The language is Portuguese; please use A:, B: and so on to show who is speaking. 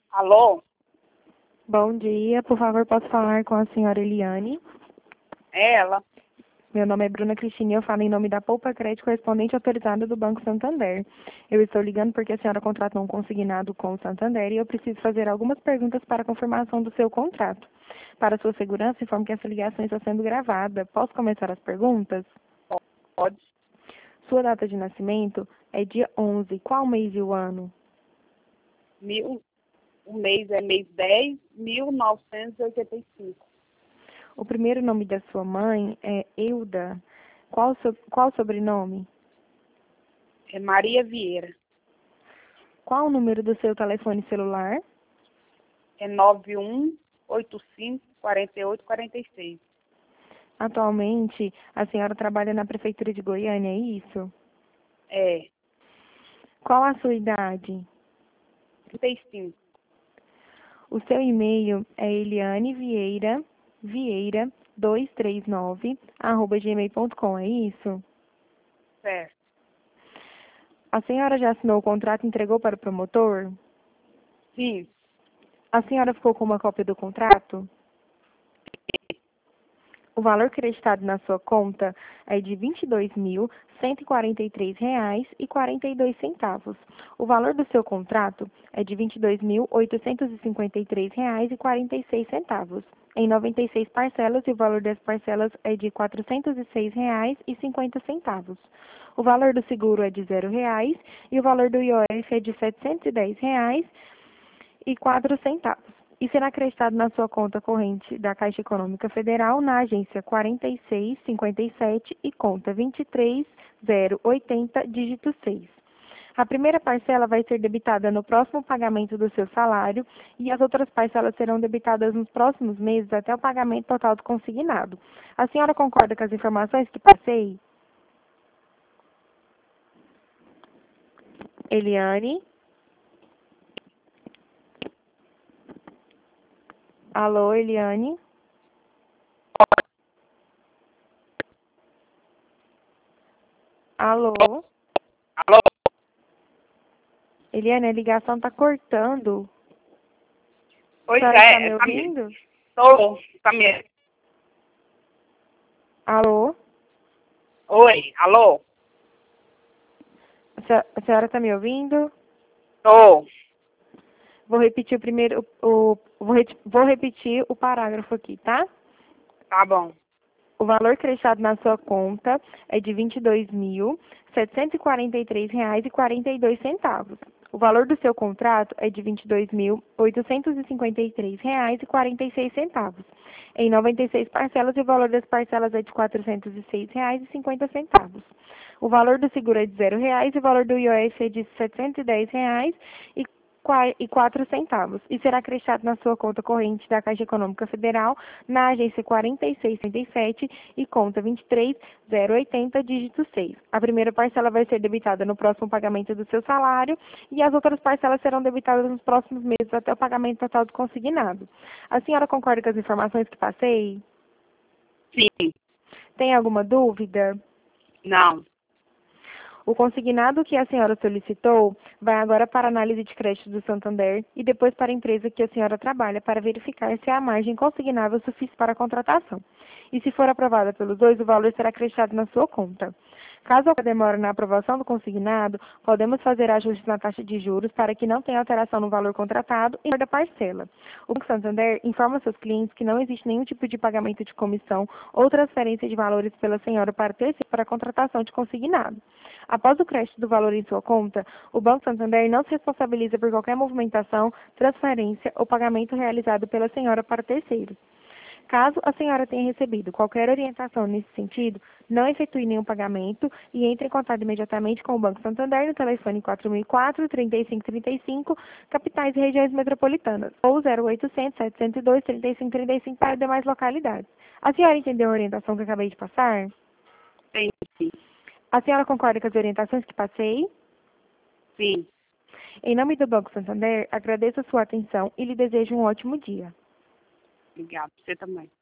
A: Alô?
B: Bom dia, por favor, posso falar com a senhora Eliane?
A: É ela?
B: Meu nome é Bruna Cristina e eu falo em nome da Poupa Crédito, correspondente autorizada do Banco Santander. Eu estou ligando porque a senhora contratou um consignado com o Santander e eu preciso fazer algumas perguntas para a confirmação do seu contrato. Para sua segurança, informo que essa ligação está sendo gravada. Posso começar as perguntas?
A: Pode.
B: Sua data de nascimento é dia 11. Qual mês e o ano?
A: O mês é mês 10, 1985.
B: O primeiro nome da sua mãe é Euda. Qual o sobrenome?
A: É Maria Vieira.
B: Qual o número do seu telefone celular?
A: É 9185-4846.
B: Atualmente, a senhora trabalha na Prefeitura de Goiânia, é isso?
A: É
B: Qual a sua idade?
A: 35.
B: O seu e-mail é elianevieira239@gmail.com, é isso?
A: Certo.
B: A senhora já assinou o contrato e entregou para o promotor?
A: Sim.
B: A senhora ficou com uma cópia do contrato? O valor creditado na sua conta é de R$ 22.143,42. O valor do seu contrato é de R$ 22.853,46, em 96 parcelas, e o valor das parcelas é de R$ 406,50. O valor do seguro é de R$ 0,00 e o valor do IOF é de R$ 710,04 e será acreditado na sua conta corrente da Caixa Econômica Federal na agência 4657 e conta 23080, dígito 6. A primeira parcela vai ser debitada no próximo pagamento do seu salário e as outras parcelas serão debitadas nos próximos meses até o pagamento total do consignado. A senhora concorda com as informações que passei? Eliane? Alô, Eliane? Alô?
A: Alô?
B: Eliane, a ligação está cortando.
A: Pois
B: A senhora está me
A: é,
B: ouvindo?
A: Tô. Tá me...
B: Alô?
A: Oi, alô?
B: A senhora está me ouvindo?
A: Tô.
B: Vou repetir o primeiro, vou repetir o parágrafo aqui, tá?
A: Tá bom.
B: O valor creditado na sua conta é de R$ 22.743,42. O valor do seu contrato é de R$ 22.853,46, em 96 parcelas, e o valor das parcelas é de R$ 406,50. O valor do seguro é de R$ 0,00 e o valor do IOF é de R$ 710,04 e será acrescido na sua conta corrente da Caixa Econômica Federal na agência 4637 e conta 23080, dígito 6. A primeira parcela vai ser debitada no próximo pagamento do seu salário e as outras parcelas serão debitadas nos próximos meses até o pagamento total do consignado. A senhora concorda com as informações que passei?
A: Sim.
B: Tem alguma dúvida?
A: Não.
B: O consignado que a senhora solicitou vai agora para a análise de crédito do Santander e depois para a empresa que a senhora trabalha para verificar se há margem consignável suficiente para a contratação. E se for aprovada pelos dois, o valor será acrescido na sua conta. Caso houver demora na aprovação do consignado, podemos fazer ajustes na taxa de juros para que não tenha alteração no valor contratado e da parcela. O Banco Santander informa seus clientes que não existe nenhum tipo de pagamento de comissão ou transferência de valores pela senhora para terceiro para a contratação de consignado. Após o crédito do valor em sua conta, o Banco Santander não se responsabiliza por qualquer movimentação, transferência ou pagamento realizado pela senhora para terceiros. Caso a senhora tenha recebido qualquer orientação nesse sentido, não efetue nenhum pagamento e entre em contato imediatamente com o Banco Santander no telefone 4004-3535, capitais e regiões metropolitanas, ou 0800-702-3535 para demais localidades. A senhora entendeu a orientação que eu acabei de passar?
A: Sim.
B: A senhora concorda com as orientações que passei?
A: Sim.
B: Em nome do Banco Santander, agradeço a sua atenção e lhe desejo um ótimo dia.
A: Obrigada. Você também.